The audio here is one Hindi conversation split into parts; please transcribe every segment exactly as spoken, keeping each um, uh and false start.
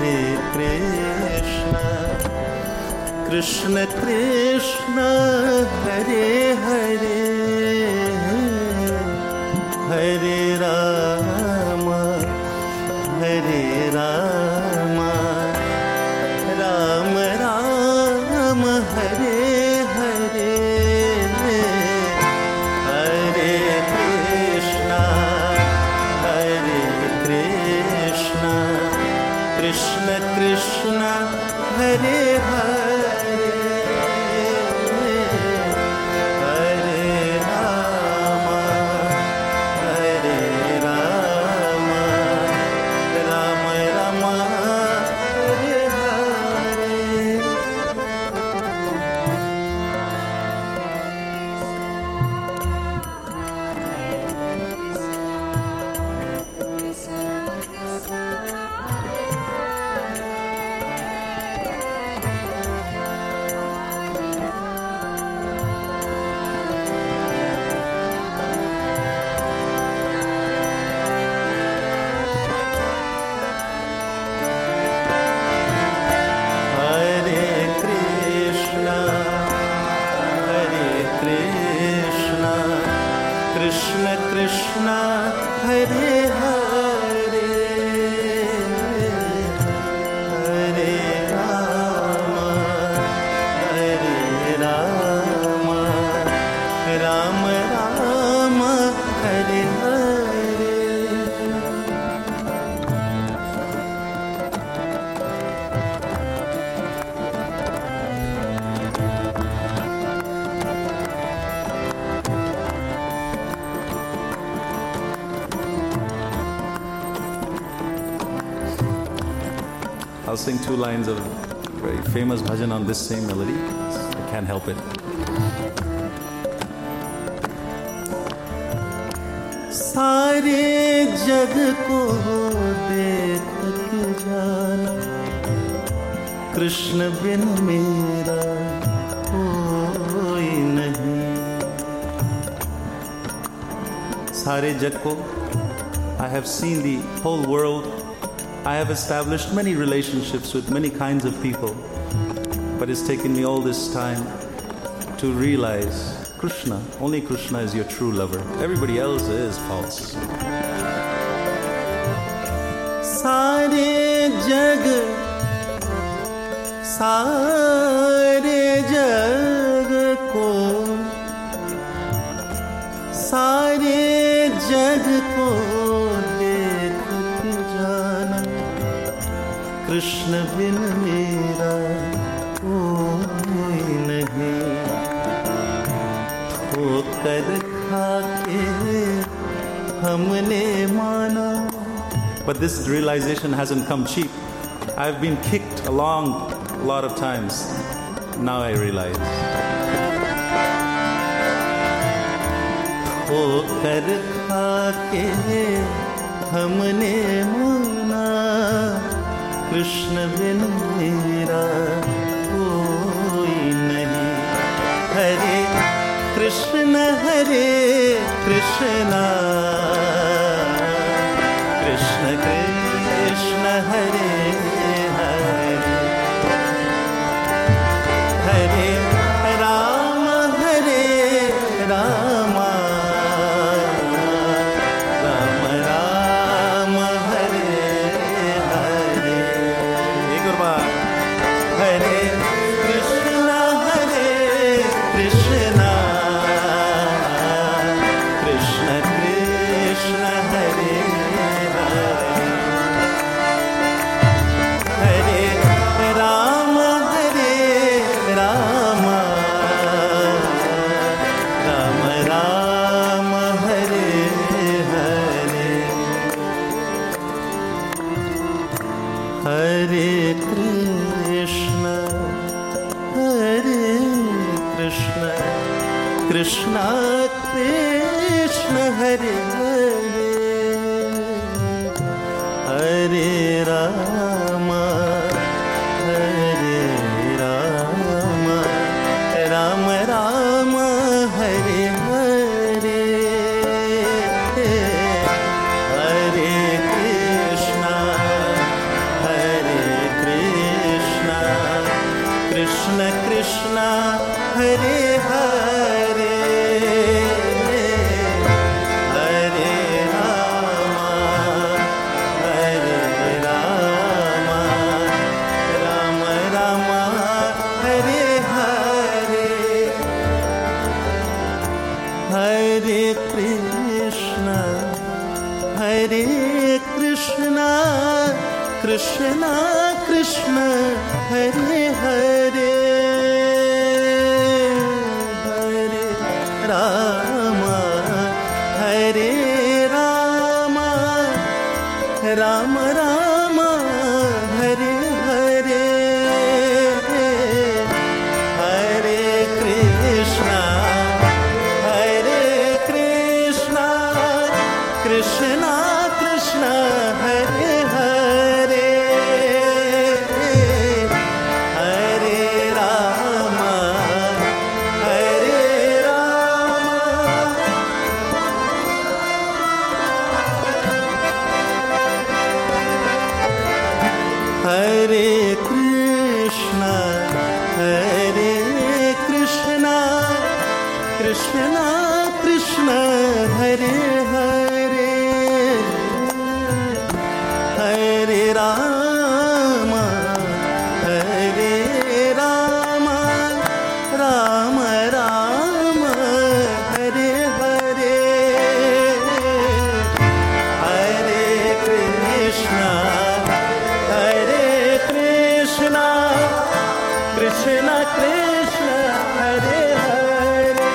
Krishna Krishna Krishna Hare Hare Hare Ram Hare Ram Ram Ram Hare Hare Hare Krishna Hare Krishna Krishna Krishna Hare Hare Krishna Krishna Hare Hare Hare Ram Hare Ram Ram Ram Hare Hare I'll sing two lines of a very famous bhajan on this same melody. I can't help it. सारे जग को देख के जाना कृष्ण बिन मेरा कोई नहीं। सारे जग को, I have seen the whole world. I have established many relationships with many kinds of people, but it's taken me all this time to realize Krishna, only Krishna is your true lover. Everybody else is false. सारे जग सारे जग को सारे जग को कृष्ण बिन मेरा कोई नहीं। ठोकर खा के हमने माना। But this realization hasn't come cheap. I've been kicked along a lot of times. Now I realize. ठोकर खा के हमने माना कृष्ण बिन मेरा कोई नहीं। हरे कृष्ण हरे कृष्ण कृष्ण कृष्ण हरे हरे हरे राम हरे राम राम राम हरे हरे हरे कृष्ण हरे कृष्ण कृष्ण कृष्ण हरे हरे हरे राम हरे राम राम राम हरे हरे हरे कृष्ण हरे कृष्ण कृष्ण कृष्ण हरे हरे हरे राम हरे राम राम राम हरे हरे हरे कृष्ण हरे हरे हरे हरे रामा हरे रामा राम राम हरे हरे हरे कृष्ण हरे कृष्ण कृष्ण कृष्ण हरे हरे हरे राम हरे राम राम राम हरे हरे हरे कृष्ण हरे कृष्ण कृष्ण कृष्ण हरे हरे हरे राम हरे राम हरे कृष्ण हरे कृष्ण कृष्ण कृष्ण हरे हरे हरे राम हरे राम राम राम हरे हरे हरे कृष्ण हरे कृष्ण कृष्ण कृष्ण हरे हरे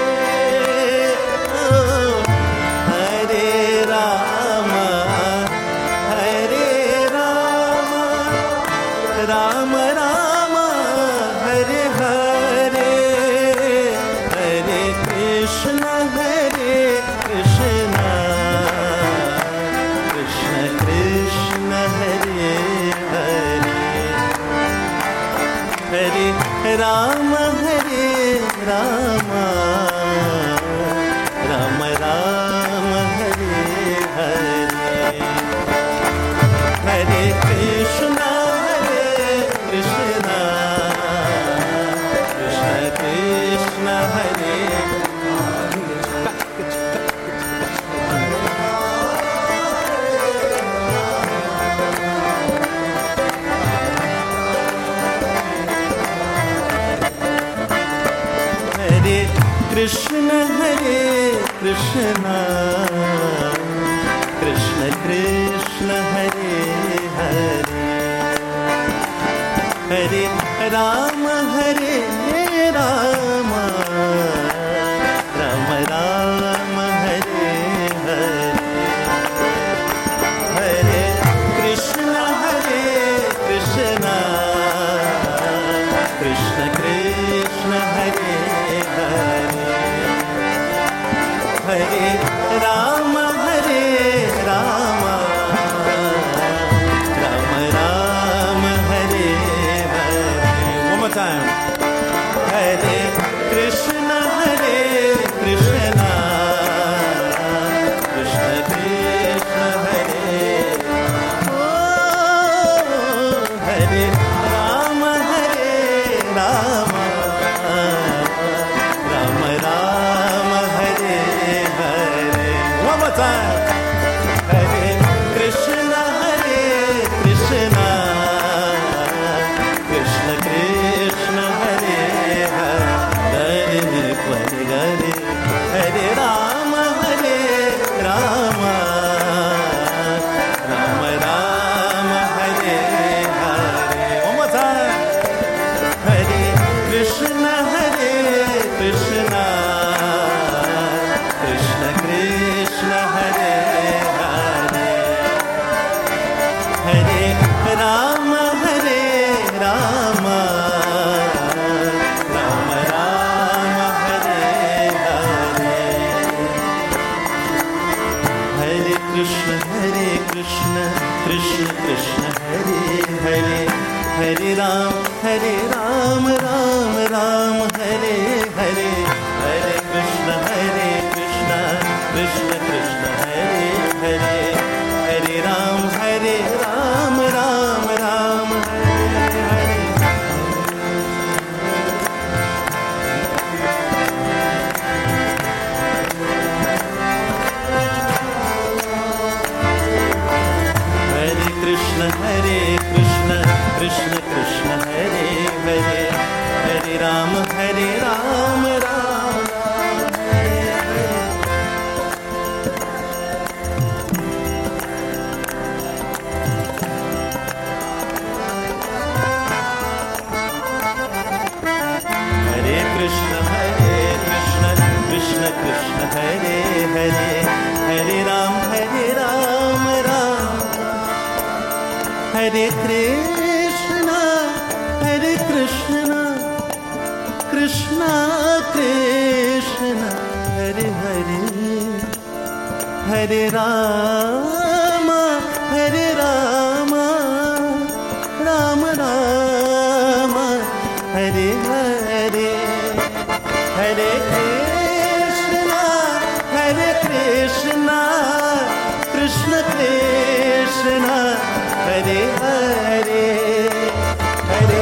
हरे राम हरे राम राम राम हरे हरे हरे कृष्ण हरे कृष्ण कृष्ण कृष्ण हरे हरे हरे राम हरे राम राम राम हरे हरे हरे कृष्ण हरे कृष्ण कृष्ण कृष्ण हरे हरे कृष्ण हरे कृष्ण कृष्ण कृष्ण हरे हरे हरे राम हरे राम राम राम हरे हरे हरे कृष्ण हरे कृष्ण कृष्ण कृष्ण हरे हरे हरे राम हरे Ram Ram Ram Hare Hare one more time हरे कृष्ण हरे कृष्ण कृष्ण कृष्ण हरे ओ हरे राम हरे Ram Ram Ram Hare Hare one more time हरे कृष्ण हरे कृष्ण कृष्ण कृष्ण हरे हरे हरे हरे हरे राम हरे Ram Ram Ram Hare Hare one more time हरे कृष्ण हरे कृष्ण कृष्ण कृष्ण हरे हरे हरे राम हरे राम राम राम हरे हरे हरे कृष्ण हरे कृष्ण कृष्ण कृष्ण हरे हरे हरे राम हरे राम राम राम हरे हरे हरे कृष्ण हरे कृष्ण कृष्ण कृष्ण हरे हरे हरे राम हरे राम राम राम हरे हरे कृष्ण हरे हरे हरे राम हरे राम राम हरे कृष्ण हरे कृष्ण कृष्ण कृष्ण हरे हरे हरे राम हरे राम राम राम हरे हरे हरे कृष्ण हरे Krishna Krishna Krishna Hare Hare Hare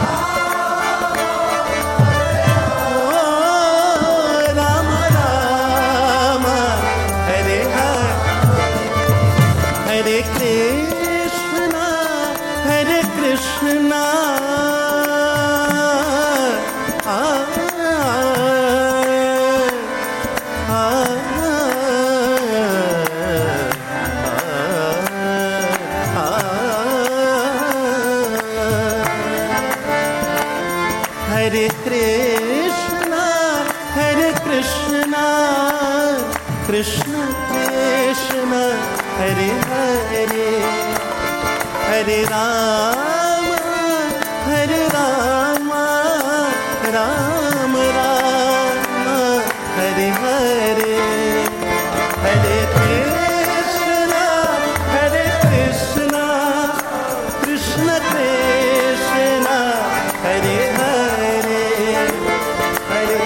Hare Krishna, Hare Krishna, ah, ah, ah, Hare Krishna, Hare Krishna, Krishna Krishna, Hare Hare, Hare Rama, Hare Rama, Rama Rama, Hare Hare, Hare Krishna, Hare Krishna, Krishna Krishna, Hare Hare, Hare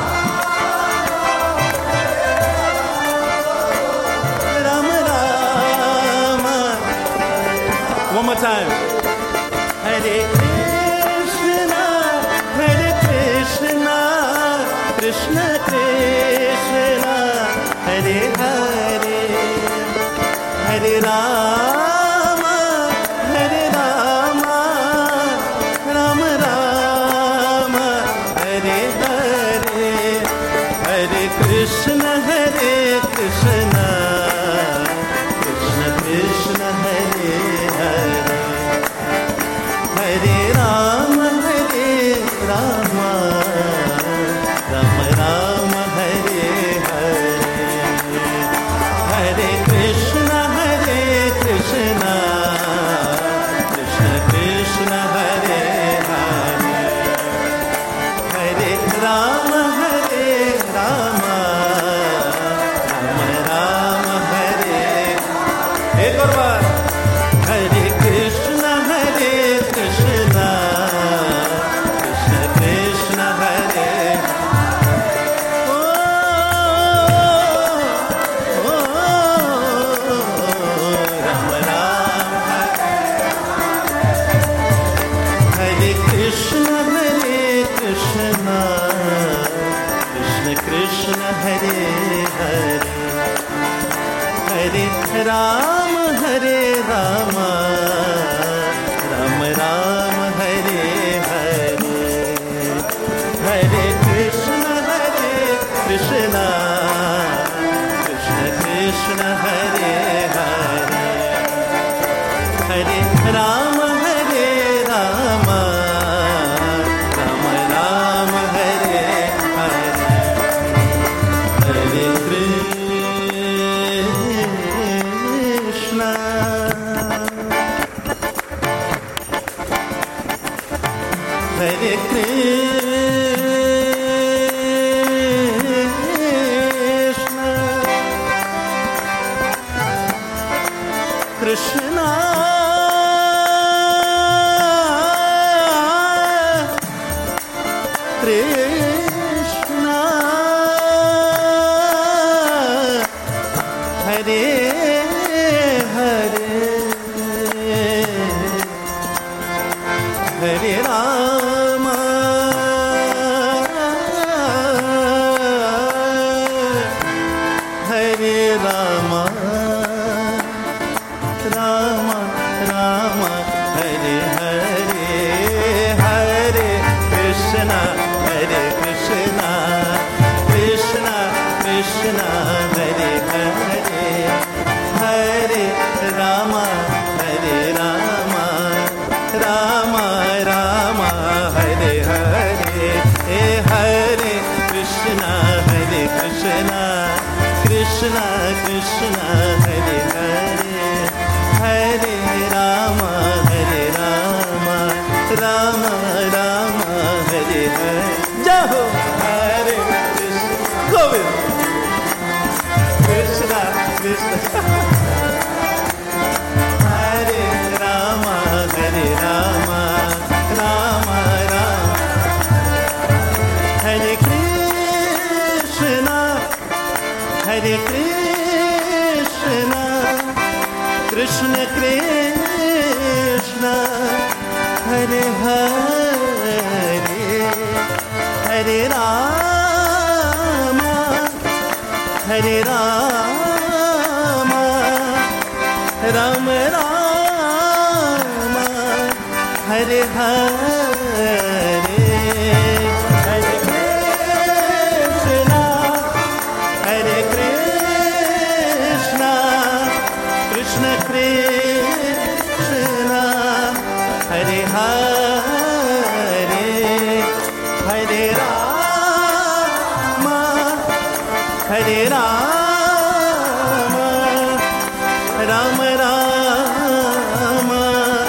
One more time. Hare Krishna, Hare Krishna, Krishna Krishna, Hare Hare, Hare Rama, Hare Rama, Rama Rama, Hare Hare, Hare Krishna, Hare Krishna, Krishna Krishna, Hare Hare, Hare Rama, Hare Rama, Rama Rama, Hare Hare, Hare Krishna, Hare Krishna, Krishna Krishna, Hare Hare, Hare Rama, Hare Rama, Rama Rama, Hare. एक और बार. Hare Krishna, Hare Krishna, Krishna Krishna, Hare. Oh, oh, oh, Rama Rama. Hare Krishna, Hare Krishna, Krishna Krishna, Hare Hare. Hare Rama, Hare Rama, Rama Rama, Hare Hare, Hare Krishna, Hare Krishna, Krishna Krishna, Hare Hare, Hare Rama, Hare Rama, Rama Rama, Hare Hare, Hare Krishna. Hare Krishna, Krishna Krishna, Hare Hare, Hare Rama, Hare Rama, Rama Rama, Hare Hare, Hare Krishna, Hare Krishna, Krishna Krishna, Hare Hare, Hare Rama, Hare Rama, Rama Rama, Hare Hare, Hare Krishna, Hare Krishna. Krishna Krishna Hare Hare Hare Rama Hare Rama Rama Rama Hare Hare Jaho Hare Krishna Govind Krishna Krishna Hare Rama Hare Rama Rama Rama Hare Krishna Hare Krishna Krishna Krishna Hare Hare Hare Rama Hare Rama Rama Rama Hare Hare Hare Krishna Hare Krishna Krishna Krishna Hare Hare Hare Rama Hare Rama Rama Rama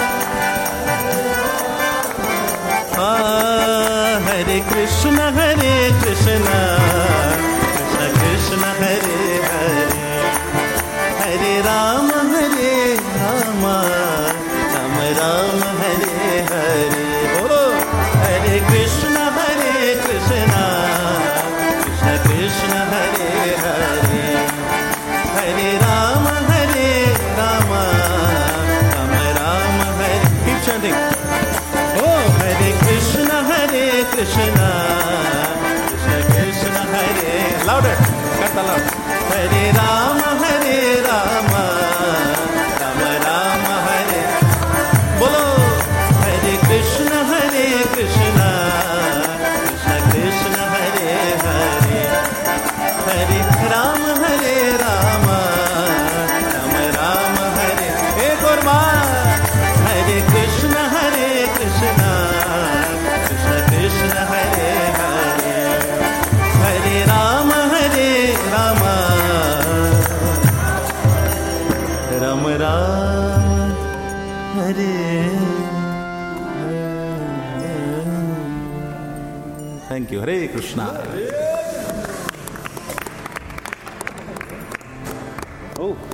Hare Krishna Hare Krishna Krishna Krishna Hare Hare Hare Rama Hare Rama Rama Rama Hare Hare Bolo Hare Krishna Hare Krishna Krishna Krishna Hare Hare Hare Rama Hare Rama Rama Rama Hare Keep chanting Oh Hare Krishna Hare Krishna Krishna Krishna Hare Louder Kata loud Hare Rama Hare Rama Rama Rama Hare Bolo Hare Krishna Hare Krishna Krishna Krishna Hare Hare Hare Rama Hare Rama Rama Rama Hare Ek aur baar Hare Krishna Hare Krishna Krishna Krishna Hare Hare Hare Rama Hare Rama Rama Rama Hare Hare Thank you. Hare Krishna.